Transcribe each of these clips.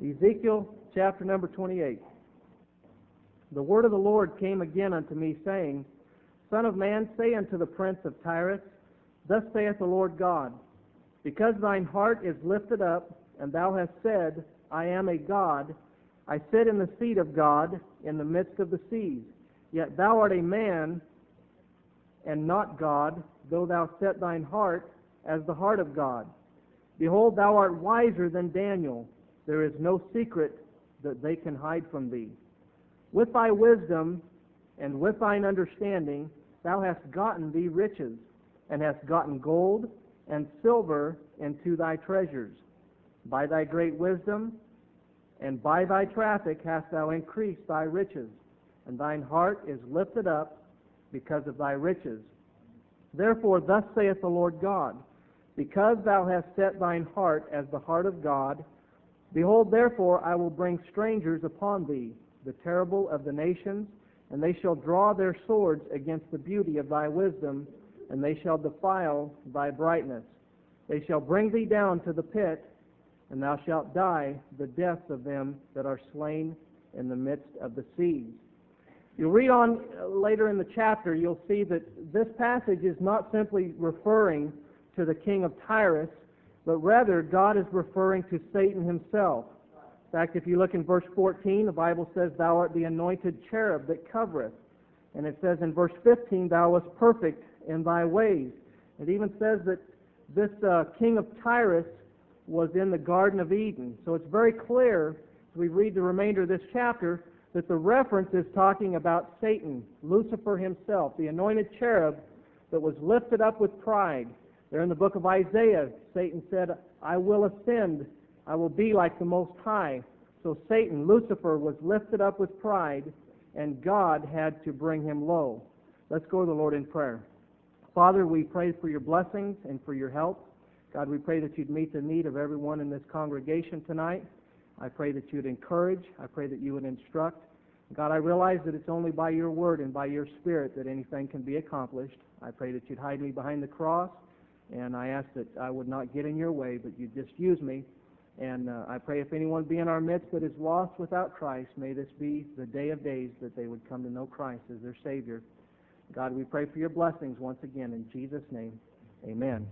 Ezekiel chapter number 28. The word of the Lord came again unto me, saying, Son of man, say unto the prince of Tyrus, Thus saith the Lord God, Because thine heart is lifted up, and thou hast said, I am a God, I sit in the seat of God in the midst of the seas. Yet thou art a man, and not God, though thou set thine heart as the heart of God. Behold, thou art wiser than Daniel. There is no secret that they can hide from thee. With thy wisdom and with thine understanding thou hast gotten thee riches, and hast gotten gold and silver into thy treasures. By thy great wisdom and by thy traffic hast thou increased thy riches, and thine heart is lifted up because of thy riches. Therefore thus saith the Lord God, Because thou hast set thine heart as the heart of God, behold, therefore I will bring strangers upon thee, the terrible of the nations, and they shall draw their swords against the beauty of thy wisdom, and they shall defile thy brightness. They shall bring thee down to the pit, and thou shalt die the deaths of them that are slain in the midst of the seas. You'll read on later in the chapter, you'll see that this passage is not simply referring to the king of Tyrus, but rather God is referring to Satan himself. In fact, if you look in verse 14, the Bible says, Thou art the anointed cherub that covereth. And it says in verse 15, Thou wast perfect in thy ways. It even says that this king of Tyrus was in the Garden of Eden. So it's very clear, as we read the remainder of this chapter, that the reference is talking about Satan, Lucifer himself, the anointed cherub that was lifted up with pride. There in the book of Isaiah, Satan said, I will ascend, I will be like the Most High. So Satan, Lucifer, was lifted up with pride, and God had to bring him low. Let's go to the Lord in prayer. Father, we pray for your blessings and for your help. God, we pray that you'd meet the need of everyone in this congregation tonight. I pray that you'd encourage. I pray that you would instruct. God, I realize that it's only by your word and by your Spirit that anything can be accomplished. I pray that you'd hide me behind the cross, and I ask that I would not get in your way, but you'd just use me. And I pray if anyone be in our midst that is lost without Christ, may this be the day of days that they would come to know Christ as their Savior. God, we pray for your blessings once again. In Jesus' name, amen.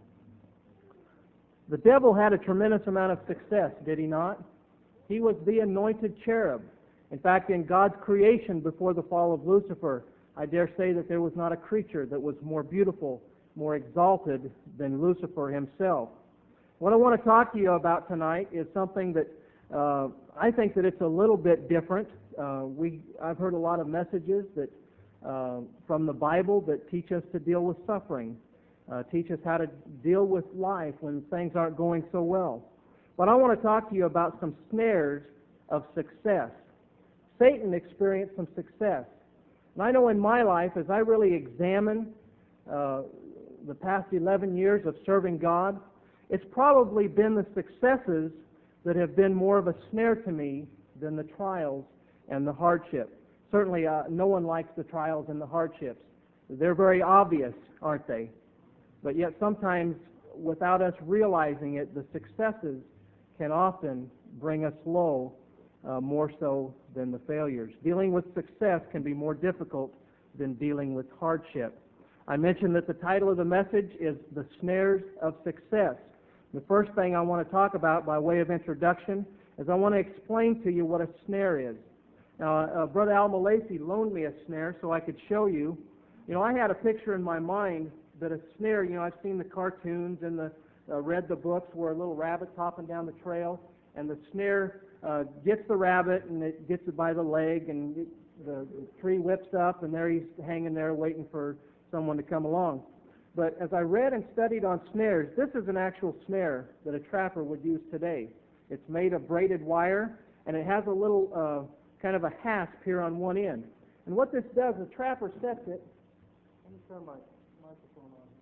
The devil had a tremendous amount of success, did he not? He was the anointed cherub. In fact, in God's creation before the fall of Lucifer, I dare say that there was not a creature that was more beautiful, more exalted than Lucifer himself. What I want to talk to you about tonight is something that I think that it's a little bit different. I've heard a lot of messages that from the Bible that teach us to deal with suffering, teach us how to deal with life when things aren't going so well. But I want to talk to you about some snares of success. Satan experienced some success. And I know in my life, as I really examine the past 11 years of serving God, it's probably been the successes that have been more of a snare to me than the trials and the hardship. Certainly, no one likes the trials and the hardships. They're very obvious, aren't they? But yet sometimes, without us realizing it, the successes can often bring us low, more so than the failures. Dealing with success can be more difficult than dealing with hardship. I mentioned that the title of the message is The Snares of Success. The first thing I want to talk about by way of introduction is I want to explain to you what a snare is. Now, Brother Al Malasey loaned me a snare so I could show you. You know, I had a picture in my mind that a snare, you know, I've seen the cartoons and read the books where a little rabbit's hopping down the trail, and the snare gets the rabbit, and it gets it by the leg, and the tree whips up, and there he's hanging there waiting for someone to come along. But as I read and studied on snares, this is an actual snare that a trapper would use today. It's made of braided wire, and it has a little kind of a hasp here on one end. And what this does, the trapper sets it. Let me turn my microphone on.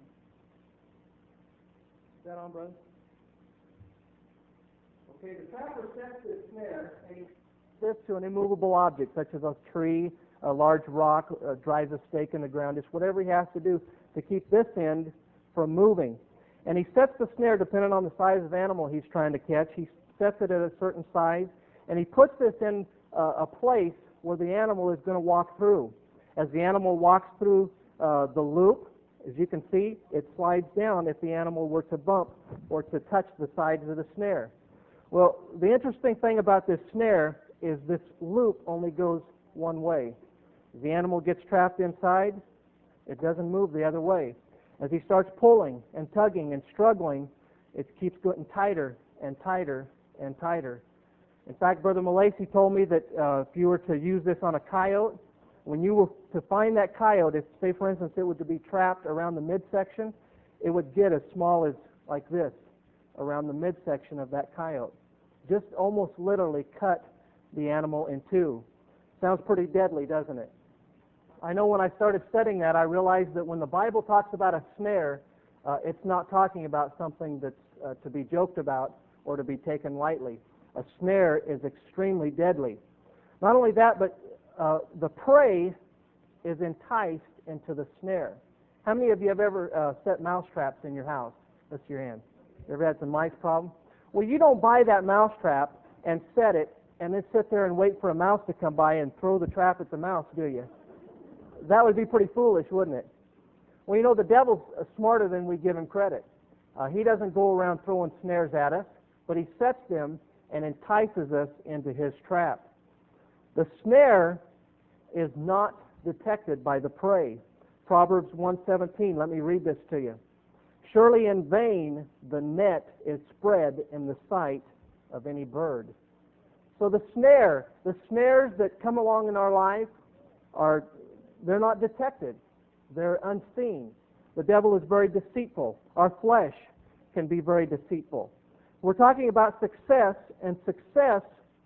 Is that on, brother? Okay, the trapper sets this snare, and he sets this to an immovable object, such as a tree, a large rock, drives a stake in the ground, just whatever he has to do to keep this end from moving. And he sets the snare depending on the size of animal he's trying to catch. He sets it at a certain size, and he puts this in a place where the animal is going to walk through. As the animal walks through the loop, as you can see, it slides down if the animal were to bump or to touch the sides of the snare. Well, the interesting thing about this snare is this loop only goes one way. As the animal gets trapped inside, it doesn't move the other way. As he starts pulling and tugging and struggling, it keeps getting tighter and tighter and tighter. In fact, Brother Malacy told me that if you were to use this on a coyote, when you were to find that coyote, if, say, for instance, it were to be trapped around the midsection, it would get as small as like this around the midsection of that coyote. Just almost literally cut the animal in two. Sounds pretty deadly, doesn't it? I know when I started studying that, I realized that when the Bible talks about a snare, it's not talking about something that's to be joked about or to be taken lightly. A snare is extremely deadly. Not only that, but the prey is enticed into the snare. How many of you have ever set mouse traps in your house? Lift your hand. You ever had some mice problem? Well, you don't buy that mouse trap and set it and then sit there and wait for a mouse to come by and throw the trap at the mouse, do you? That would be pretty foolish, wouldn't it? Well, you know, the devil's smarter than we give him credit. He doesn't go around throwing snares at us, but he sets them and entices us into his trap. The snare is not detected by the prey. Proverbs 1:17, let me read this to you. Surely in vain the net is spread in the sight of any bird. So the snares that come along in our life they're not detected. They're unseen. The devil is very deceitful. Our flesh can be very deceitful. We're talking about success, and success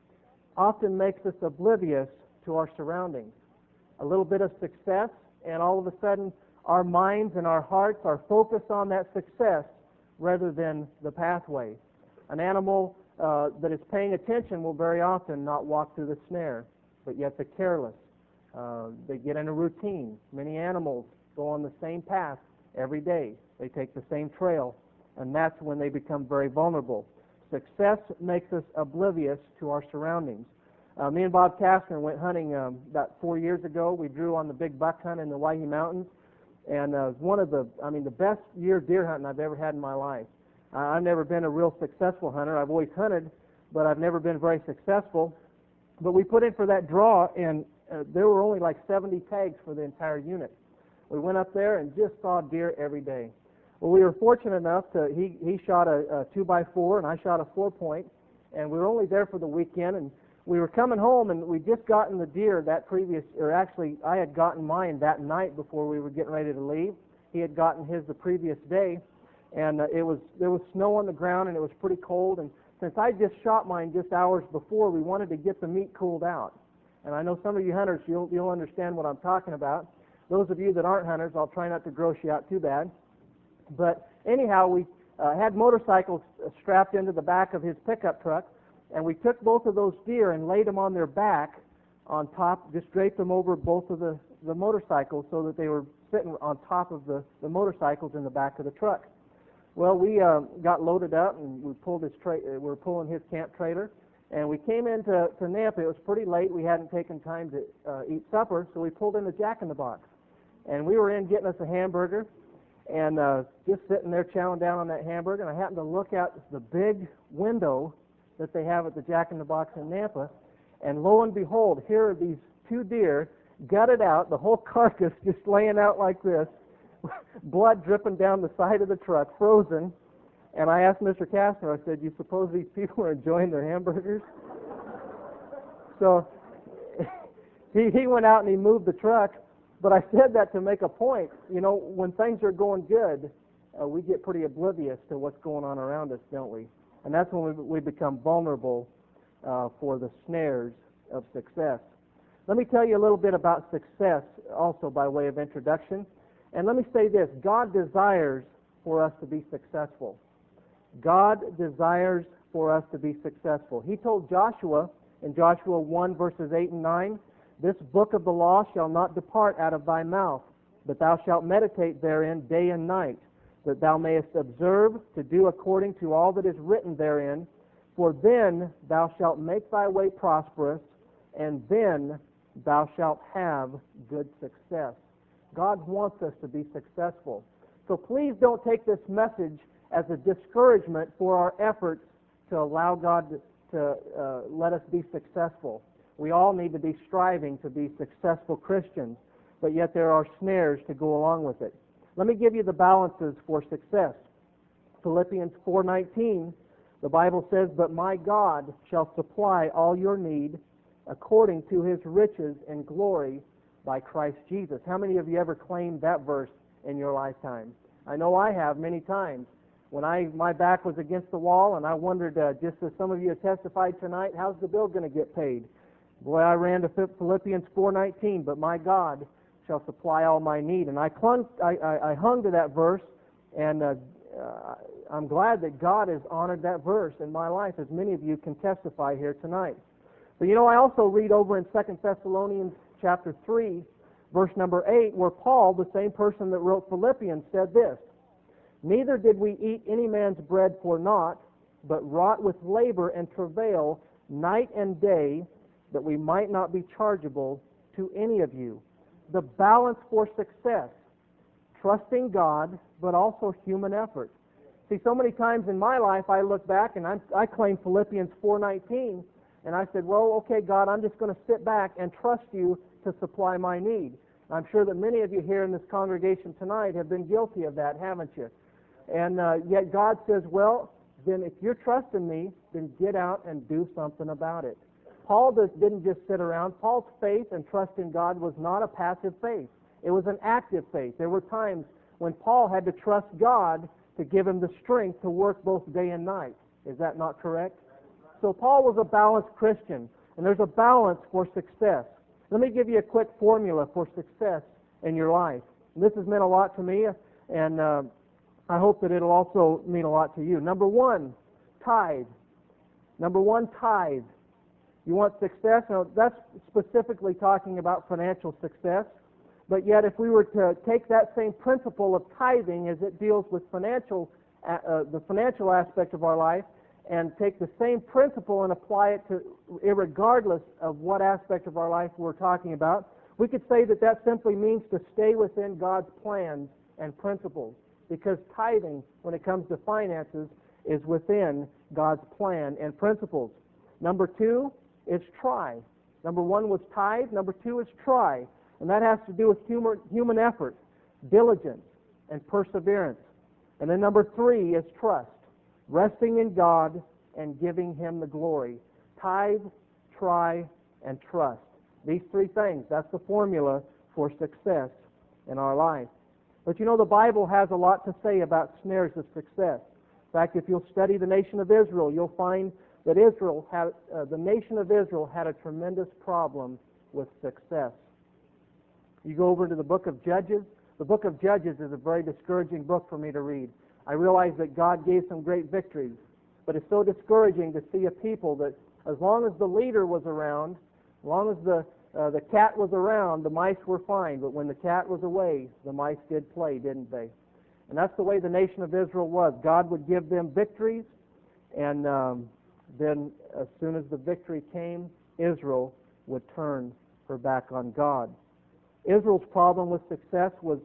often makes us oblivious to our surroundings. A little bit of success, and all of a sudden our minds and our hearts are focused on that success rather than the pathway. An animal that is paying attention will very often not walk through the snare, but yet the careless, they get in a routine. Many animals go on the same path every day. They take the same trail, and that's when they become very vulnerable. Success makes us oblivious to our surroundings. Me and Bob Kastner went hunting about 4 years ago. We drew on the big buck hunt in the Waihe Mountains, and it was one of the best year deer hunting I've ever had in my life. I've never been a real successful hunter. I've always hunted, but I've never been very successful. But we put in for that draw, and there were only like 70 tags for the entire unit. We went up there and just saw deer every day. Well, we were fortunate enough he shot a 2x4 and I shot a 4-point, and we were only there for the weekend, and we were coming home, and we'd just gotten the deer I had gotten mine that night before we were getting ready to leave. He had gotten his the previous day, and there was snow on the ground, and it was pretty cold, and since I just shot mine just hours before, we wanted to get the meat cooled out. And I know some of you hunters, you'll understand what I'm talking about. Those of you that aren't hunters, I'll try not to gross you out too bad. But anyhow, we had motorcycles strapped into the back of his pickup truck, and we took both of those deer and laid them on their back on top, just draped them over both of the motorcycles so that they were sitting on top of the motorcycles in the back of the truck. Well, we got loaded up, and we pulled we're pulling his camp trailer, and we came into Nampa. It was pretty late. We hadn't taken time to eat supper, so we pulled in the Jack in the Box, and we were in getting us a hamburger, and just sitting there chowing down on that hamburger, and I happened to look out the big window that they have at the Jack in the Box in Nampa, and lo and behold, here are these two deer gutted out, the whole carcass just laying out like this, blood dripping down the side of the truck, frozen. And I asked Mr. Kastner, I said, "You suppose these people are enjoying their hamburgers?" So he went out and he moved the truck, but I said that to make a point. You know, when things are going good, we get pretty oblivious to what's going on around us, don't we? And that's when we become vulnerable for the snares of success. Let me tell you a little bit about success also by way of introduction. And let me say this, God desires for us to be successful. God desires for us to be successful. He told Joshua in Joshua 1 verses 8 and 9, "This book of the law shall not depart out of thy mouth, but thou shalt meditate therein day and night, that thou mayest observe to do according to all that is written therein. For then thou shalt make thy way prosperous, and then thou shalt have good success. God wants us to be successful. So please don't take this message as a discouragement for our efforts to allow God to let us be successful. We all need to be striving to be successful Christians, but yet there are snares to go along with it. Let me give you the balances for success. Philippians 4:19, the Bible says, "But my God shall supply all your need according to His riches and glory by Christ Jesus." How many of you ever claimed that verse in your lifetime? I know I have many times. When my back was against the wall and I wondered, just as some of you have testified tonight, how's the bill going to get paid? Boy, I ran to Philippians 4:19, "But my God shall supply all my need." And I hung to that verse, and I'm glad that God has honored that verse in my life, as many of you can testify here tonight. But I also read over in 2 Thessalonians chapter 3, verse number 8, where Paul, the same person that wrote Philippians, said this, "Neither did we eat any man's bread for naught, but wrought with labor and travail night and day, that we might not be chargeable to any of you." The balance for success: trusting God, but also human effort. See, so many times in my life I look back and I claim Philippians 4:19, and I said, well, okay, God, I'm just going to sit back and trust you to supply my need. I'm sure that many of you here in this congregation tonight have been guilty of that, haven't you? And yet God says, well, then if you're trusting me, then get out and do something about it. Paul didn't just sit around. Paul's faith and trust in God was not a passive faith. It was an active faith. There were times when Paul had to trust God to give him the strength to work both day and night. Is that not correct? So Paul was a balanced Christian, and there's a balance for success. Let me give you a quick formula for success in your life. And this has meant a lot to me, and I hope that it'll also mean a lot to you. Number one, tithe. Number one, tithe. You want success? Now, that's specifically talking about financial success. But yet, if we were to take that same principle of tithing as it deals with the financial aspect of our life, and take the same principle and apply it to irregardless of what aspect of our life we're talking about, we could say that that simply means to stay within God's plans and principles. Because tithing, when it comes to finances, is within God's plan and principles. Number two is try. Number one was tithe. Number two is try. And that has to do with human effort, diligence, and perseverance. And then number three is trust. Resting in God and giving Him the glory. Tithe, try, and trust. These three things, that's the formula for success in our life. But the Bible has a lot to say about snares of success. In fact, if you'll study the nation of Israel, you'll find that the nation of Israel had a tremendous problem with success. You go over to the book of Judges. The book of Judges is a very discouraging book for me to read. I realize that God gave some great victories, but it's so discouraging to see a people that, as long as the leader was around, as long as the cat was around, the mice were fine. But when the cat was away, the mice did play, didn't they? And that's the way the nation of Israel was. God would give them victories, and then as soon as the victory came, Israel would turn her back on God. Israel's problem with success was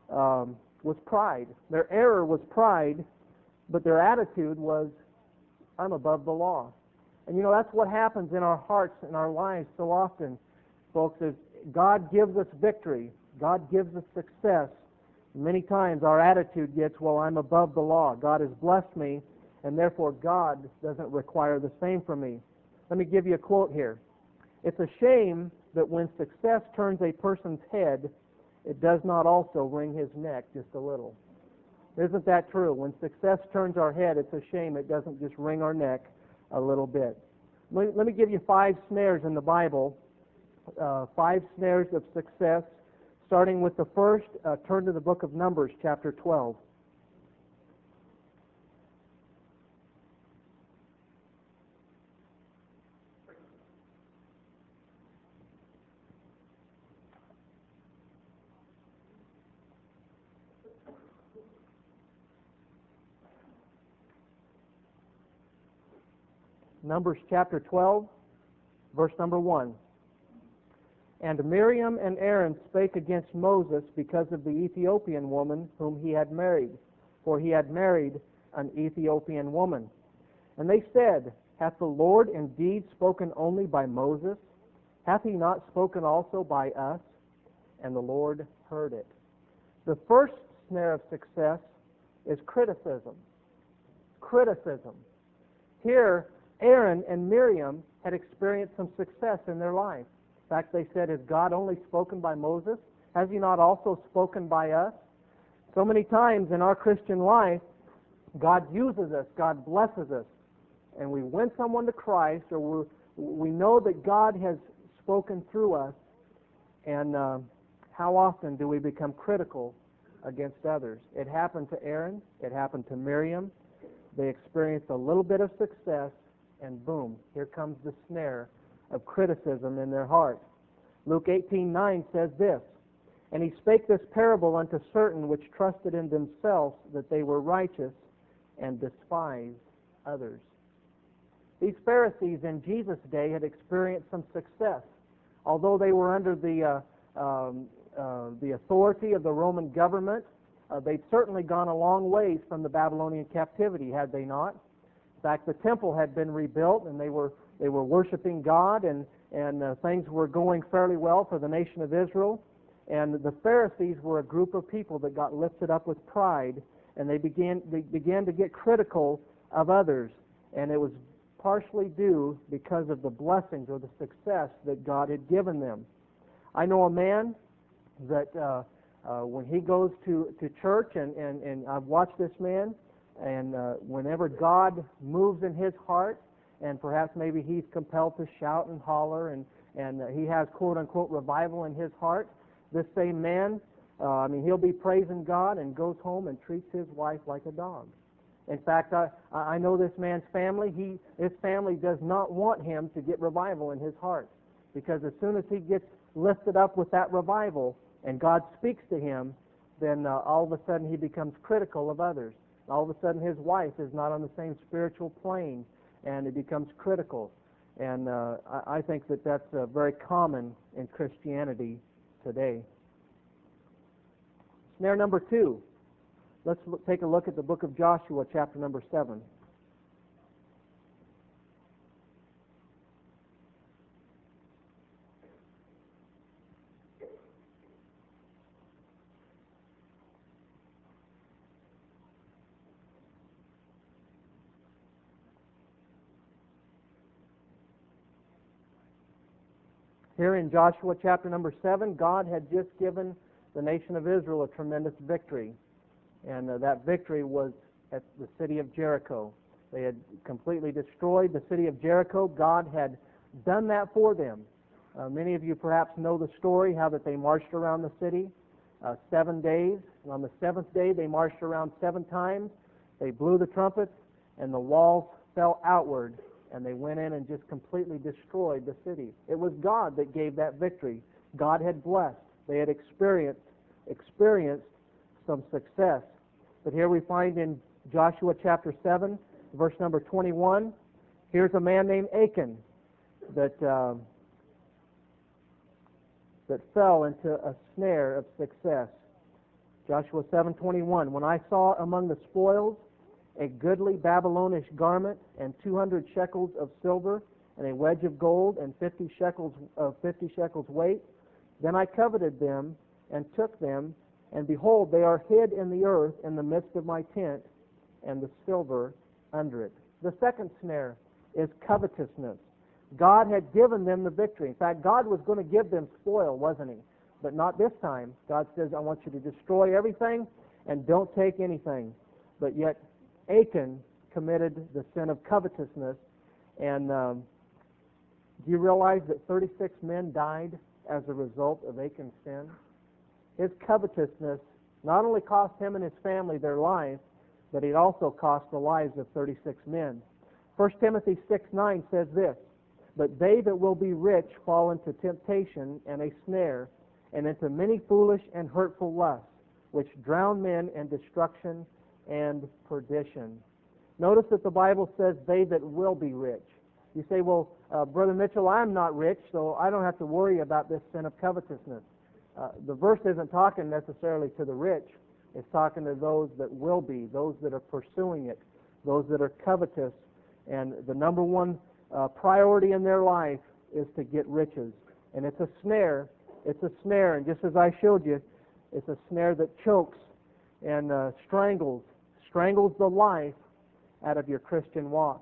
pride. Their error was pride, but their attitude was, I'm above the law. And that's what happens in our hearts and our lives so often, folks, is God gives us victory. God gives us success. Many times our attitude gets, well, I'm above the law. God has blessed me, and therefore God doesn't require the same from me. Let me give you a quote here. It's a shame that when success turns a person's head, it does not also wring his neck just a little. Isn't that true? When success turns our head, it's a shame it doesn't just wring our neck a little bit. Let me give you 5 snares in the Bible, 5 snares of success. Starting with the first, turn to the book of Numbers, chapter 12. Numbers chapter 12, verse number 1. And Miriam and Aaron spake against Moses because of the Ethiopian woman whom he had married, for he had married an Ethiopian woman. And they said, Hath the Lord indeed spoken only by Moses? Hath he not spoken also by us? And the Lord heard it. The first snare of success is criticism. Criticism. Here, Aaron and Miriam had experienced some success in their life. In fact, they said, Has God only spoken by Moses? Has he not also spoken by us? So many times in our Christian life, God uses us, God blesses us, and we win someone to Christ, or we know that God has spoken through us, and how often do we become critical against others? It happened to Aaron, it happened to Miriam. They experienced a little bit of success, and boom, here comes the snare of criticism in their heart. Luke 18:9 says this, And he spake this parable unto certain which trusted in themselves that they were righteous, and despised others. These Pharisees in Jesus' day had experienced some success. Although they were under the authority of the Roman government, they'd certainly gone a long ways from the Babylonian captivity, had they not? In fact, the temple had been rebuilt, and they were worshiping God, and things were going fairly well for the nation of Israel. And the Pharisees were a group of people that got lifted up with pride, and they began to get critical of others. And it was partially due because of the blessings or the success that God had given them. I know a man that when he goes to church, and I've watched this man, and whenever God moves in his heart, and perhaps maybe he's compelled to shout and holler, and he has quote-unquote revival in his heart, this same man, he'll be praising God and goes home and treats his wife like a dog. In fact, I know this man's family. His family does not want him to get revival in his heart, because as soon as he gets lifted up with that revival and God speaks to him, then all of a sudden he becomes critical of others. All of a sudden his wife is not on the same spiritual plane, and he becomes critical. And I think that that's very common in Christianity today. Snare number 2. Let's take a look at the book of Joshua, chapter number 7. Here in Joshua chapter number 7, God had just given the nation of Israel a tremendous victory. And that victory was at the city of Jericho. They had completely destroyed the city of Jericho. God had done that for them. Many of you perhaps know the story, how that they marched around the city 7 days. And on the 7th day, they marched around 7 times. They blew the trumpets, and the walls fell outward, and they went in and just completely destroyed the city. It was God that gave that victory. God had blessed. They had experienced some success. But here we find in Joshua chapter 7, verse number 21, here's a man named Achan that fell into a snare of success. Joshua 7:21, When I saw among the spoils a goodly Babylonish garment, and 200 shekels of silver, and a wedge of gold, and 50 shekels weight, then I coveted them, and took them, and behold, they are hid in the earth in the midst of my tent, and the silver under it. The second snare is covetousness. God had given them the victory. In fact, God was going to give them spoil, wasn't he? But not this time. God says, I want you to destroy everything and don't take anything. But yet Achan committed the sin of covetousness. And do you realize that 36 men died as a result of Achan's sin? His covetousness not only cost him and his family their lives, but it also cost the lives of 36 men. 1 Timothy 6:9 says this, But they that will be rich fall into temptation and a snare, and into many foolish and hurtful lusts, which drown men in destruction and perdition. Notice that the Bible says they that will be rich. You say, well, Brother Mitchell, I'm not rich, so I don't have to worry about this sin of covetousness. The verse isn't talking necessarily to the rich. It's talking to those that will be, those that are pursuing it, those that are covetous. And the number one priority in their life is to get riches. And it's a snare. It's a snare. And just as I showed you, it's a snare that chokes and strangles the life out of your Christian walk.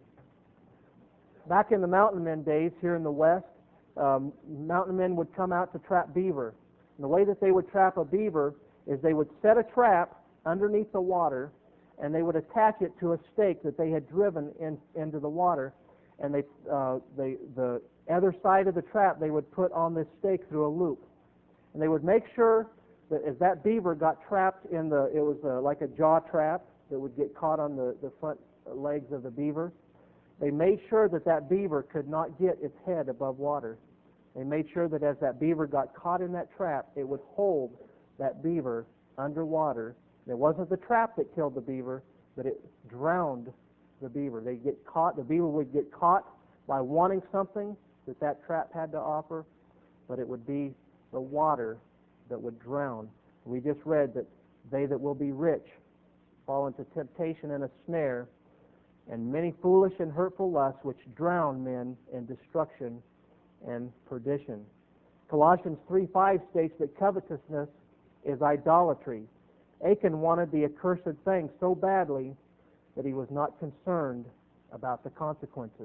Back in the mountain men days here in the West, mountain men would come out to trap beaver. And the way that they would trap a beaver is they would set a trap underneath the water, and they would attach it to a stake that they had driven into the water, and the other side of the trap they would put on this stake through a loop. And they would make sure that as that beaver got trapped it was like a jaw trap that would get caught on the front legs of the beaver. They made sure that beaver could not get its head above water. They made sure that as that beaver got caught in that trap, it would hold that beaver underwater. It wasn't the trap that killed the beaver, but it drowned the beaver. The beaver would get caught by wanting something that trap had to offer, but it would be the water that would drown. We just read that they that will be rich fall into temptation and a snare, and many foolish and hurtful lusts which drown men in destruction and perdition. Colossians 3:5 states that covetousness is idolatry. Achan wanted the accursed thing so badly that he was not concerned about the consequences.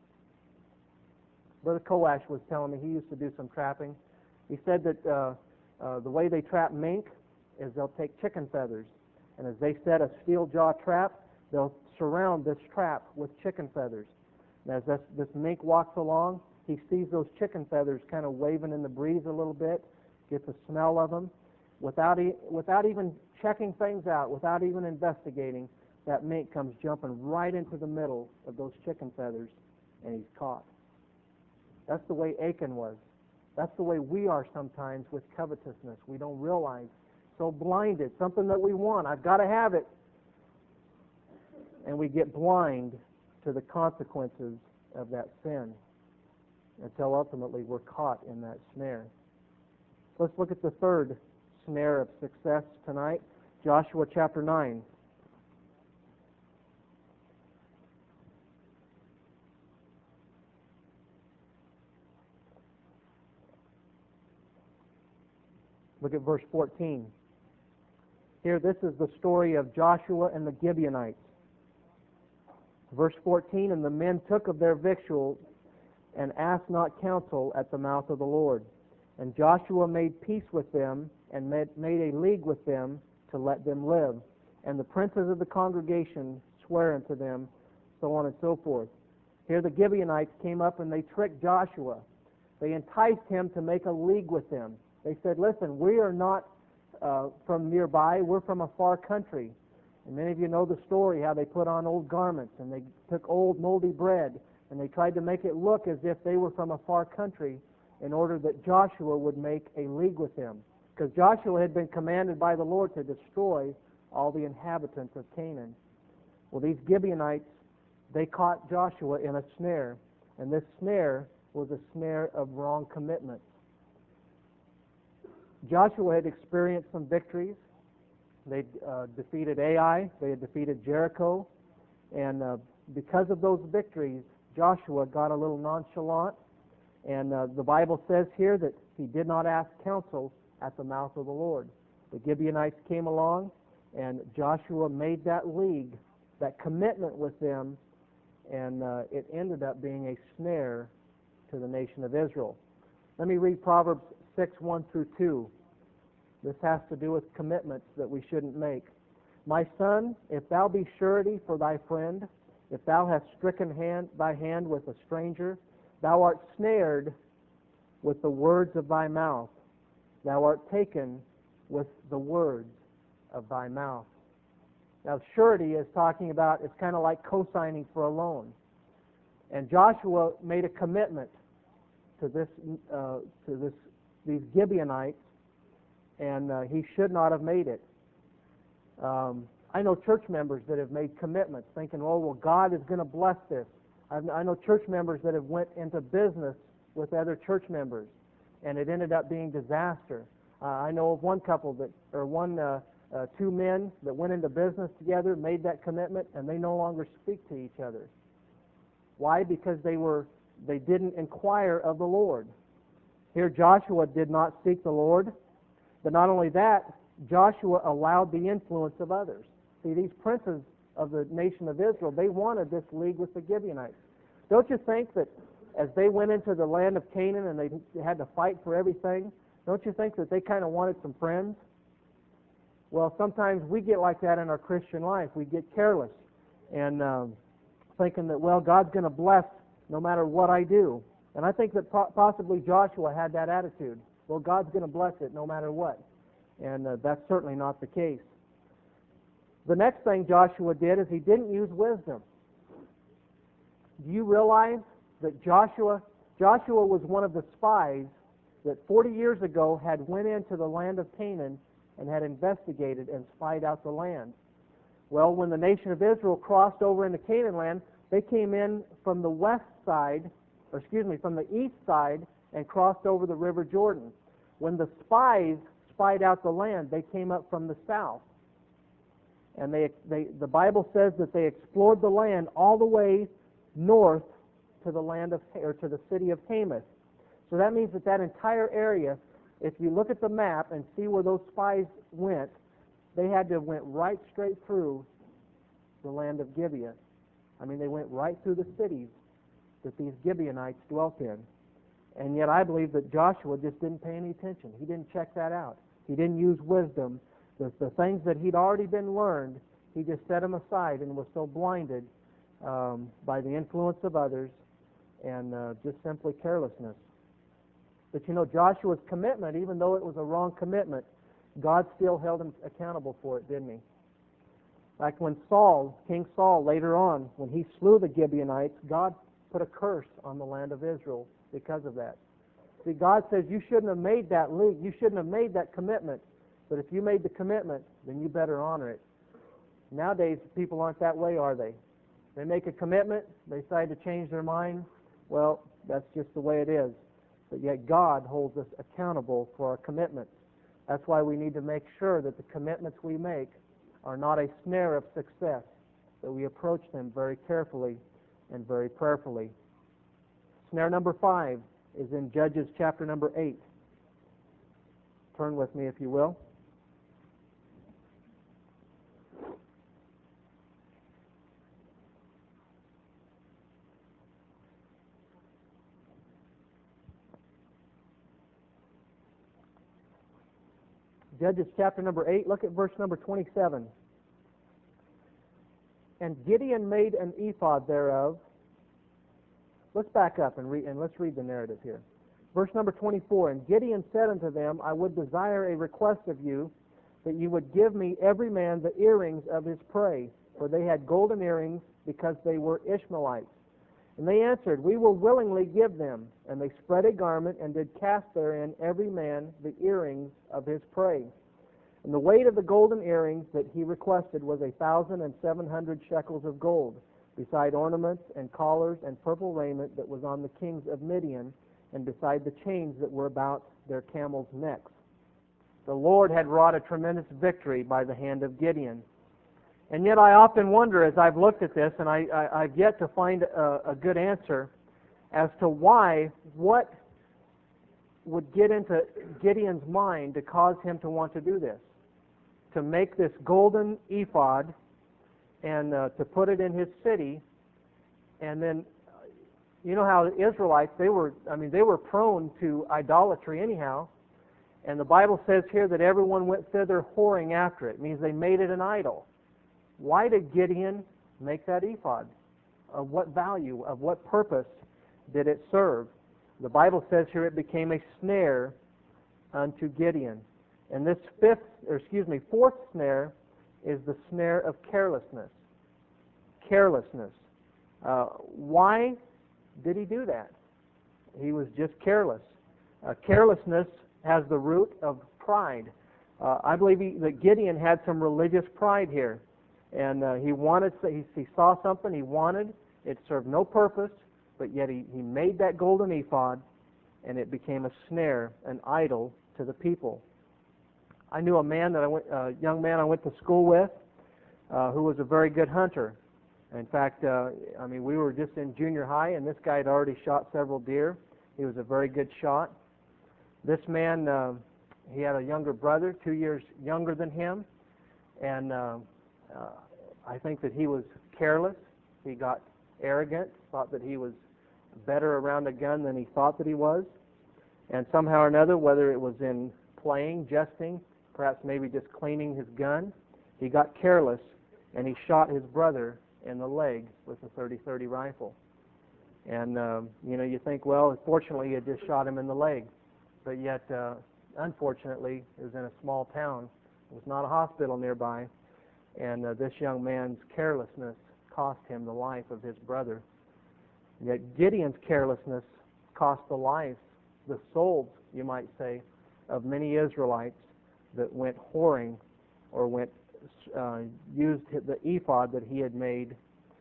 Brother Koash was telling me he used to do some trapping. He said that the way they trap mink is they'll take chicken feathers, and as they set a steel jaw trap, they'll surround this trap with chicken feathers. And as this mink walks along, he sees those chicken feathers kind of waving in the breeze a little bit, gets a smell of them. Without even checking things out, without even investigating, that mink comes jumping right into the middle of those chicken feathers, and he's caught. That's the way Achan was. That's the way we are sometimes with covetousness. We don't realize. So blinded. Something that we want. I've got to have it. And we get blind to the consequences of that sin until ultimately we're caught in that snare. Let's look at the third snare of success tonight. Joshua chapter 9. Look at verse 14. Here, this is the story of Joshua and the Gibeonites. Verse 14, and the men took of their victuals and asked not counsel at the mouth of the Lord. And Joshua made peace with them and made a league with them to let them live. And the princes of the congregation swear unto them, so on and so forth. Here the Gibeonites came up and they tricked Joshua. They enticed him to make a league with them. They said, listen, we are not from nearby, we're from a far country. And many of you know the story, how they put on old garments and they took old moldy bread and they tried to make it look as if they were from a far country in order that Joshua would make a league with them. Because Joshua had been commanded by the Lord to destroy all the inhabitants of Canaan. Well, these Gibeonites, they caught Joshua in a snare, and this snare was a snare of wrong commitments. Joshua had experienced some victories. They defeated Ai, they had defeated Jericho, and because of those victories, Joshua got a little nonchalant, and the Bible says here that he did not ask counsel at the mouth of the Lord. The Gibeonites came along, and Joshua made that league, that commitment with them, and it ended up being a snare to the nation of Israel. Let me read Proverbs 6:1 through 2. This has to do with commitments that we shouldn't make. My son, if thou be surety for thy friend, if thou hast stricken thy hand with a stranger, thou art snared with the words of thy mouth. Thou art taken with the words of thy mouth. Now, surety is talking about, it's kind of like co-signing for a loan. And Joshua made a commitment to these Gibeonites, and he should not have made it. I know church members that have made commitments thinking, oh, well, God is going to bless this. I know church members that have went into business with other church members, and it ended up being disaster. I know of one couple that, or two men that went into business together, made that commitment, and they no longer speak to each other. Why? Because they didn't inquire of the Lord. Here Joshua did not seek the Lord, but not only that, Joshua allowed the influence of others. See, these princes of the nation of Israel, they wanted this league with the Gibeonites. Don't you think that as they went into the land of Canaan and they had to fight for everything, don't you think that they kind of wanted some friends? Well, sometimes we get like that in our Christian life. We get careless and thinking that, well, God's going to bless no matter what I do. And I think that possibly Joshua had that attitude. Well, God's going to bless it no matter what. And that's certainly not the case. The next thing Joshua did is he didn't use wisdom. Do you realize that Joshua was one of the spies that 40 years ago had went into the land of Canaan and had investigated and spied out the land? Well, when the nation of Israel crossed over into Canaan land, they came in from the from the east side and crossed over the River Jordan. When the spies spied out the land, they came up from the south. And the Bible says that they explored the land all the way north to the city of Hamath. So that means that entire area, if you look at the map and see where those spies went, they had to have went right straight through the land of Gibeah. I mean, they went right through the cities that these Gibeonites dwelt in. And yet I believe that Joshua just didn't pay any attention. He didn't check that out. He didn't use wisdom. The things that he'd already been learned, he just set them aside and was so blinded by the influence of others and just simply carelessness. But you know, Joshua's commitment, even though it was a wrong commitment, God still held him accountable for it, didn't he? Like when King Saul, later on, when he slew the Gibeonites, God put a curse on the land of Israel because of that. See, God says you shouldn't have made that league, you shouldn't have made that commitment, but if you made the commitment, then you better honor it. Nowadays, people aren't that way, are they? They make a commitment, they decide to change their mind. Well, that's just the way it is. But yet God holds us accountable for our commitments. That's why we need to make sure that the commitments we make are not a snare of success, that we approach them very carefully and very prayerfully. Snare number 5 is in Judges chapter number 8. Turn with me if you will. Judges chapter number 8, look at verse number 27. And Gideon made an ephod thereof. Let's back up and let's read the narrative here. Verse number 24, And Gideon said unto them, I would desire a request of you, that you would give me every man the earrings of his prey, for they had golden earrings, because they were Ishmaelites. And they answered, We will willingly give them. And they spread a garment, and did cast therein every man the earrings of his prey. And the weight of the golden earrings that he requested was 1,700 shekels of gold, beside ornaments and collars and purple raiment that was on the kings of Midian, and beside the chains that were about their camels' necks. The Lord had wrought a tremendous victory by the hand of Gideon. And yet I often wonder, as I've looked at this, and I've yet to find a good answer as to what would get into Gideon's mind to cause him to want to do this, to make this golden ephod and to put it in his city. And then, you know how the Israelites, they were prone to idolatry anyhow. And the Bible says here that everyone went thither whoring after it. It means they made it an idol. Why did Gideon make that ephod? Of what value, of what purpose did it serve? The Bible says here it became a snare unto Gideon. And this fourth snare is the snare of carelessness. Carelessness. Why did he do that? He was just careless. Carelessness has the root of pride. I believe that Gideon had some religious pride here. And he saw something he wanted, It served no purpose, but yet he made that golden ephod, and it became a snare, an idol to the people. I knew a young man I went to school with, who was a very good hunter. In fact, we were just in junior high, and this guy had already shot several deer. He was a very good shot. This man, he had a younger brother, 2 years younger than him, and I think that he was careless. He got arrogant, thought that he was better around a gun than he thought that he was. And somehow or another, whether it was in playing, jesting, perhaps maybe just cleaning his gun, he got careless and he shot his brother in the leg with a .30-30 rifle. And, you think, well, fortunately he had just shot him in the leg. But yet, unfortunately, it was in a small town. There was not a hospital nearby. And this young man's carelessness cost him the life of his brother. Yet Gideon's carelessness cost the lives, the souls, you might say, of many Israelites that went whoring or used the ephod that he had made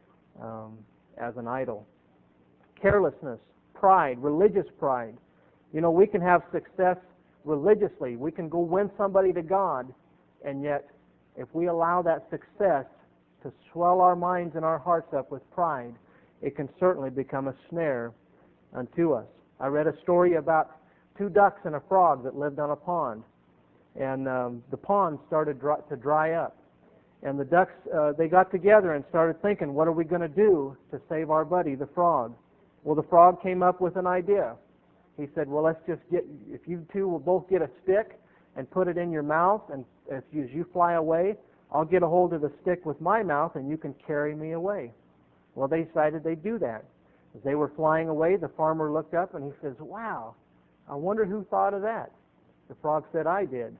as an idol. Carelessness, pride, religious pride. We can have success religiously. We can go win somebody to God, and yet if we allow that success to swell our minds and our hearts up with pride, it can certainly become a snare unto us. I read a story about 2 ducks and a frog that lived on a pond, and the pond started to dry up. And the ducks, they got together and started thinking, what are we going to do to save our buddy, the frog? Well, the frog came up with an idea. He said, well, if you two will both get a stick and put it in your mouth, and as you fly away, I'll get a hold of the stick with my mouth and you can carry me away. Well, they decided they'd do that. As they were flying away, the farmer looked up and he says, wow, I wonder who thought of that. The frog said, I did.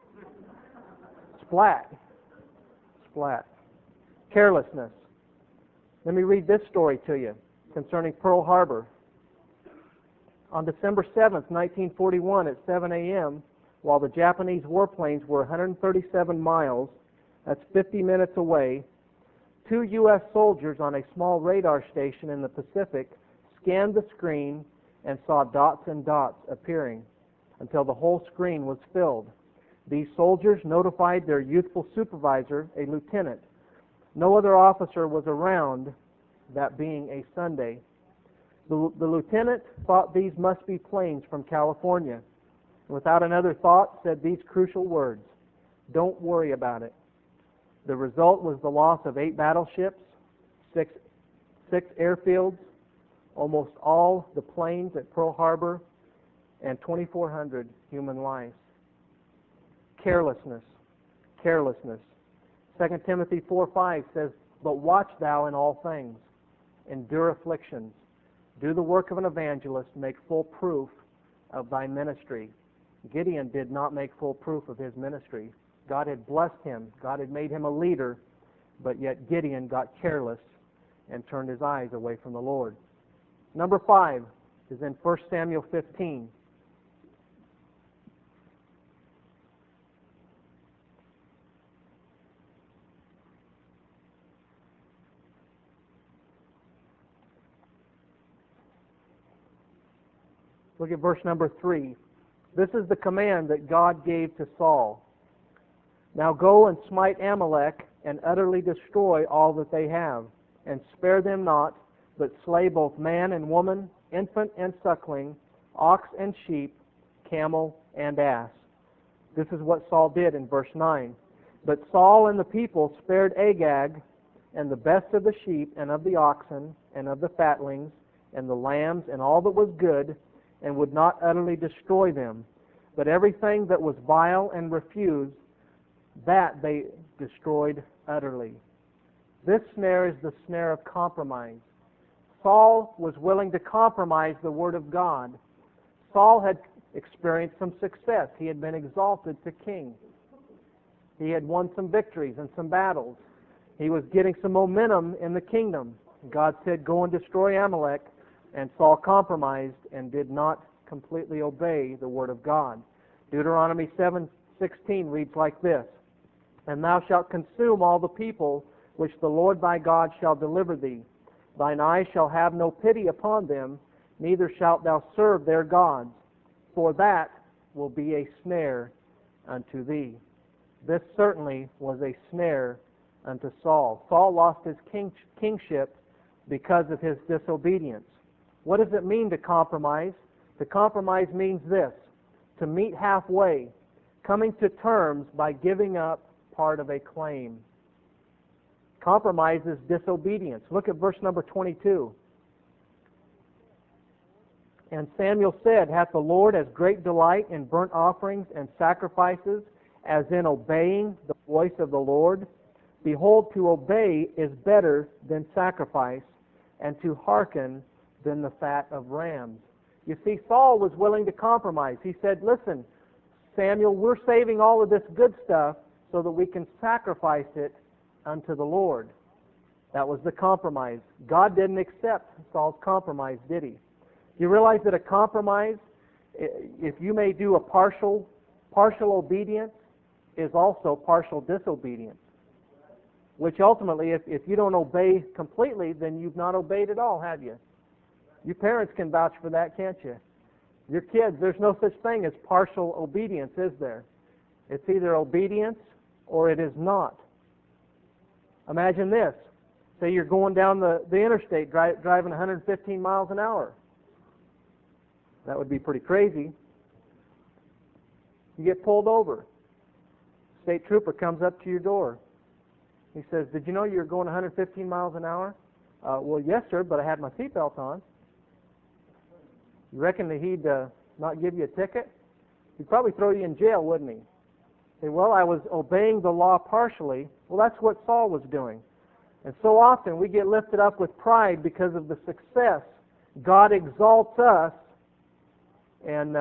Splat. Splat. Carelessness. Let me read this story to you concerning Pearl Harbor. On December 7th, 1941, at 7 a.m., while the Japanese warplanes were 137 miles, that's 50 minutes away, 2 U.S. soldiers on a small radar station in the Pacific scanned the screen and saw dots and dots appearing until the whole screen was filled. These soldiers notified their youthful supervisor, a lieutenant. No other officer was around, that being a Sunday. The lieutenant thought these must be planes from California. Without another thought, said these crucial words, don't worry about it. The result was the loss of 8 battleships, 6 airfields, almost all the planes at Pearl Harbor, and 2,400 human lives. Carelessness. Carelessness. 2 Timothy 4:5 says, but watch thou in all things, endure afflictions, do the work of an evangelist, make full proof of thy ministry. Gideon did not make full proof of his ministry. God had blessed him. God had made him a leader, but yet Gideon got careless and turned his eyes away from the Lord. Number 5 is in 1 Samuel 15. Look at verse number 3. This is the command that God gave to Saul. Now go and smite Amalek and utterly destroy all that they have, and spare them not, but slay both man and woman, infant and suckling, ox and sheep, camel and ass. This is what Saul did in verse 9. But Saul and the people spared Agag, and the best of the sheep and of the oxen and of the fatlings and the lambs and all that was good, and would not utterly destroy them. But everything that was vile and refused, that they destroyed utterly. This snare is the snare of compromise. Saul was willing to compromise the Word of God. Saul had experienced some success. He had been exalted to king. He had won some victories and some battles. He was getting some momentum in the kingdom. God said, go and destroy Amalek, and Saul compromised and did not completely obey the Word of God. Deuteronomy 7:16 reads like this, and thou shalt consume all the people which the Lord thy God shall deliver thee. Thine eye shall have no pity upon them, neither shalt thou serve their gods, for that will be a snare unto thee. This certainly was a snare unto Saul. Saul lost his kingship because of his disobedience. What does it mean to compromise? To compromise means this: to meet halfway, coming to terms by giving up part of a claim. Compromise is disobedience. Look at verse number 22. And Samuel said, Hath the Lord as great delight in burnt offerings and sacrifices as in obeying the voice of the Lord? Behold, to obey is better than sacrifice, and to hearken than the fat of rams. You see, Saul was willing to compromise. He said, Listen, Samuel, we're saving all of this good stuff so that we can sacrifice it unto the Lord. That was the compromise. God didn't accept Saul's compromise, did he? You realize that a compromise, if you may do a partial obedience, is also partial disobedience. Which ultimately, if you don't obey completely, then you've not obeyed at all, have you? You parents can vouch for that, can't you? Your kids, there's no such thing as partial obedience, is there? It's either obedience or it is not. Imagine this. Say you're going down the interstate driving 115 miles an hour. That would be pretty crazy. You get pulled over. State trooper comes up to your door. He says, Did you know you were going 115 miles an hour? Well, yes, sir, but I had my seatbelt on. You reckon that he'd not give you a ticket? He'd probably throw you in jail, wouldn't he? Say, well, I was obeying the law partially. Well, that's what Saul was doing. And so often we get lifted up with pride because of the success. God exalts us, and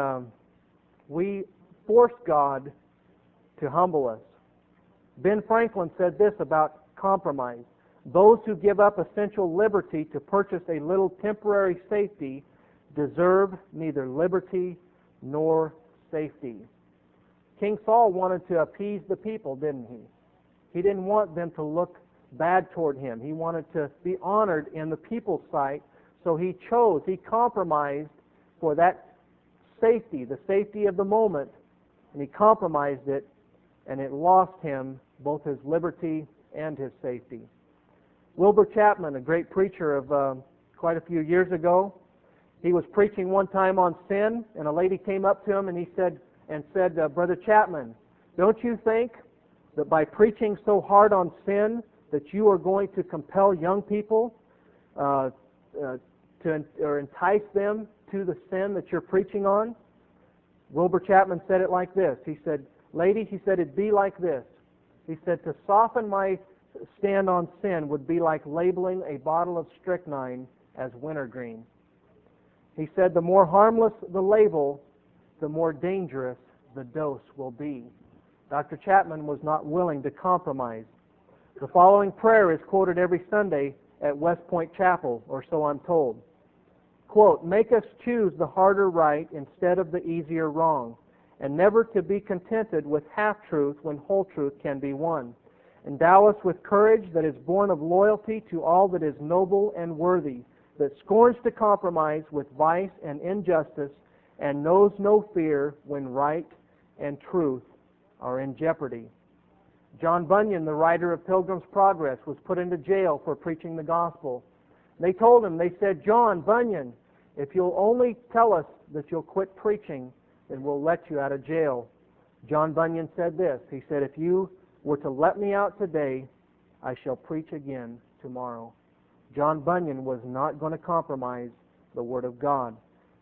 we force God to humble us. Ben Franklin said this about compromise. Those who give up essential liberty to purchase a little temporary safety deserve neither liberty nor safety. King Saul wanted to appease the people, didn't he? He didn't want them to look bad toward him. He wanted to be honored in the people's sight, so he compromised for that safety, the safety of the moment, and he compromised it, and it lost him both his liberty and his safety. Wilbur Chapman, a great preacher of quite a few years ago, he was preaching one time on sin, and a lady came up to him and he said, Brother Chapman, don't you think that by preaching so hard on sin that you are going to compel young people or entice them to the sin that you're preaching on? Wilbur Chapman said it like this. He said, Lady, he said, it'd be like this. He said, to soften my stand on sin would be like labeling a bottle of strychnine as wintergreen. He said, the more harmless the label, the more dangerous the dose will be. Dr. Chapman was not willing to compromise. The following prayer is quoted every Sunday at West Point Chapel, or so I'm told. Quote, make us choose the harder right instead of the easier wrong, and never to be contented with half-truth when whole truth can be won. Endow us with courage that is born of loyalty to all that is noble and worthy, that scorns to compromise with vice and injustice, and knows no fear when right and truth are in jeopardy. John Bunyan, the writer of Pilgrim's Progress, was put into jail for preaching the gospel. They told him, they said, John Bunyan, if you'll only tell us that you'll quit preaching, then we'll let you out of jail. John Bunyan said this. He said, if you were to let me out today, I shall preach again tomorrow. John Bunyan was not going to compromise the Word of God.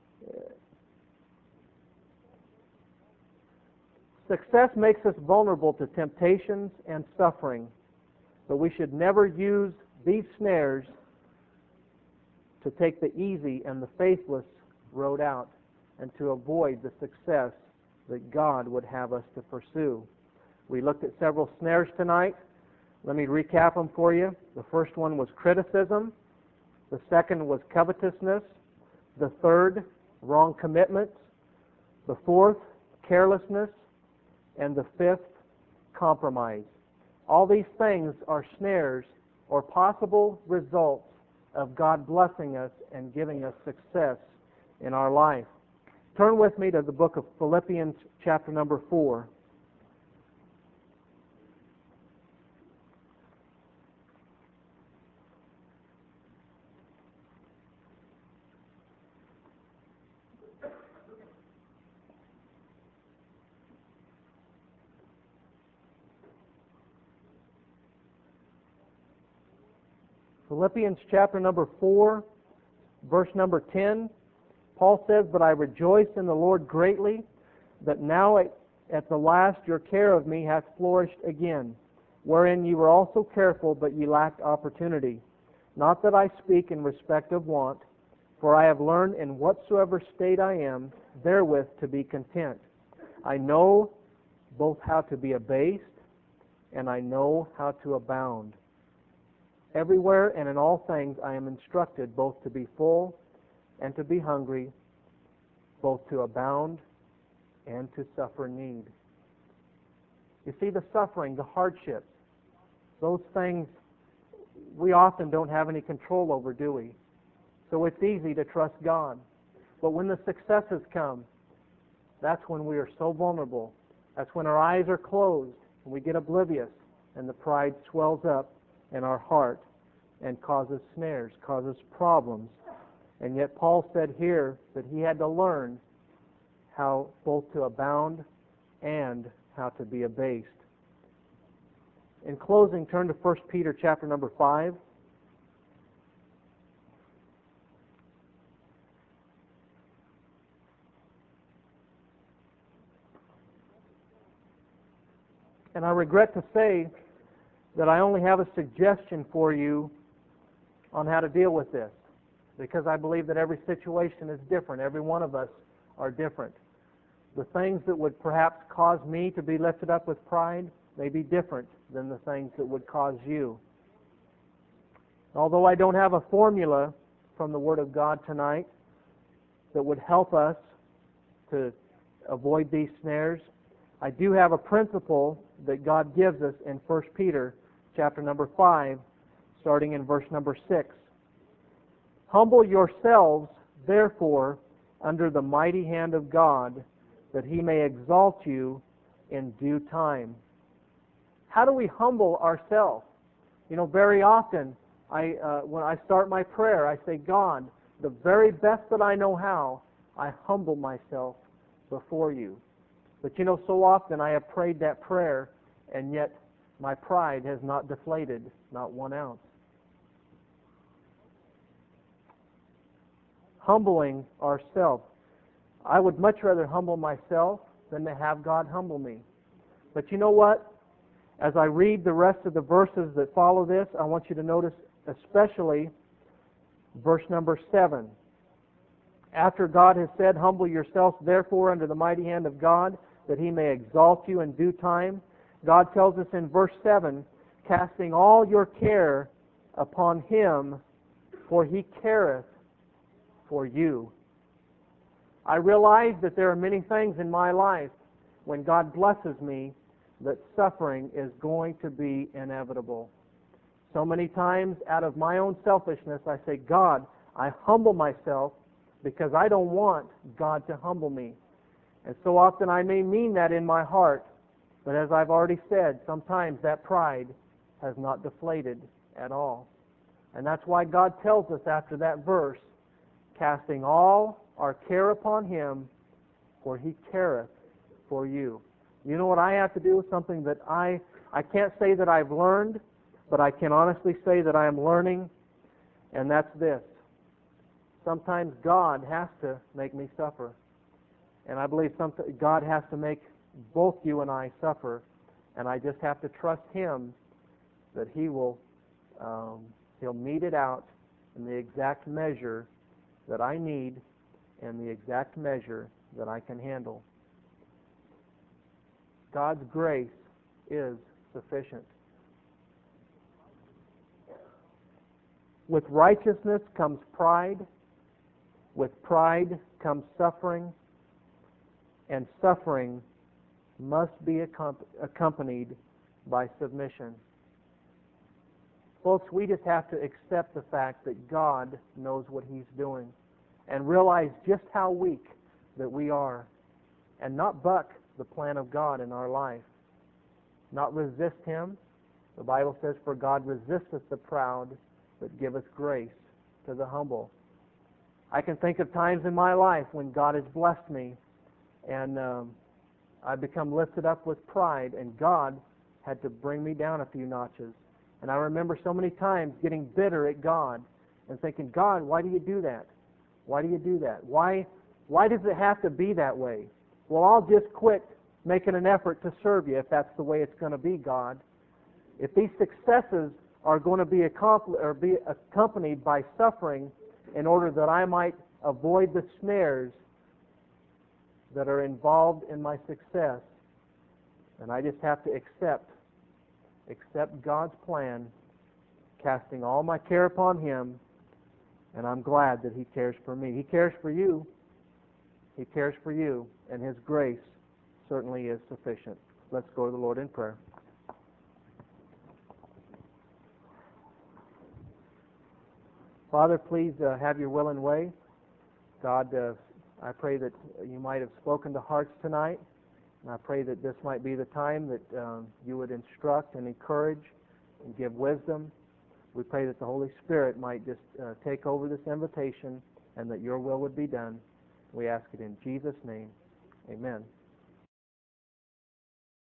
Success makes us vulnerable to temptations and suffering, but we should never use these snares to take the easy and the faithless road out and to avoid the success that God would have us to pursue. We looked at several snares tonight. Let me recap them for you. The first one was criticism. The second was covetousness. The third, wrong commitments. The fourth, carelessness. And the fifth, compromise. All these things are snares or possible results of God blessing us and giving us success in our life. Turn with me to the book of Philippians chapter number 4. Philippians chapter number 4, verse number 10, Paul says, "But I rejoice in the Lord greatly, that now at the last your care of me hath flourished again, wherein ye were also careful, but ye lacked opportunity. Not that I speak in respect of want, for I have learned in whatsoever state I am, therewith to be content. I know both how to be abased, and I know how to abound. Everywhere and in all things I am instructed both to be full and to be hungry, both to abound and to suffer need." You see, the suffering, the hardships, those things we often don't have any control over, do we? So it's easy to trust God. But when the successes come, that's when we are so vulnerable. That's when our eyes are closed and we get oblivious and the pride swells up in our heart and causes snares, causes problems. And yet Paul said here that he had to learn how both to abound and how to be abased. In closing, turn to 1 Peter chapter number 5. And I regret to say that I only have a suggestion for you on how to deal with this, because I believe that every situation is different. Every one of us are different. The things that would perhaps cause me to be lifted up with pride may be different than the things that would cause you. Although I don't have a formula from the Word of God tonight that would help us to avoid these snares, I do have a principle that God gives us in 1 Peter chapter number 5, starting in verse number 6. "Humble yourselves, therefore, under the mighty hand of God, that He may exalt you in due time." How do we humble ourselves? Very often, when I start my prayer, I say, "God, the very best that I know how, I humble myself before you." But so often I have prayed that prayer, and yet my pride has not deflated, not 1 ounce. Humbling ourselves. I would much rather humble myself than to have God humble me. But you know what? As I read the rest of the verses that follow this, I want you to notice especially verse number 7. After God has said, "Humble yourselves, therefore, under the mighty hand of God, that He may exalt you in due time," God tells us in verse 7, "Casting all your care upon Him, for He careth for you." I realize that there are many things in my life, when God blesses me, that suffering is going to be inevitable. So many times, out of my own selfishness, I say, "God, I humble myself because I don't want God to humble me." And so often I may mean that in my heart, but as I've already said, sometimes that pride has not deflated at all. And that's why God tells us after that verse, "Casting all our care upon Him, for He careth for you." You know what I have to do? Something that I can't say that I've learned, but I can honestly say that I am learning, and that's this. Sometimes God has to make me suffer. And I believe God has to make both you and I suffer, and I just have to trust Him that He will He'll mete it out in the exact measure that I need and the exact measure that I can handle. God's grace is sufficient. With righteousness comes pride. With pride comes suffering. And suffering must be accompanied by submission. Folks, we just have to accept the fact that God knows what He's doing and realize just how weak that we are and not buck the plan of God in our life. Not resist Him. The Bible says, "For God resisteth the proud, but giveth grace to the humble." I can think of times in my life when God has blessed me and I've become lifted up with pride, and God had to bring me down a few notches. And I remember so many times getting bitter at God and thinking, "God, why do you do that? Why do you do that? Why does it have to be that way? Well, I'll just quit making an effort to serve you if that's the way it's going to be, God. If these successes are going to be accompanied by suffering in order that I might avoid the snares that are involved in my success, then I just have to accept God's plan, casting all my care upon Him, and I'm glad that He cares for me. He cares for you. He cares for you, and His grace certainly is sufficient. Let's go to the Lord in prayer. Father, please have your will and way. God, I pray that you might have spoken to hearts tonight, and I pray that this might be the time that you would instruct and encourage and give wisdom. We pray that the Holy Spirit might just take over this invitation and that your will would be done. We ask it in Jesus' name. Amen.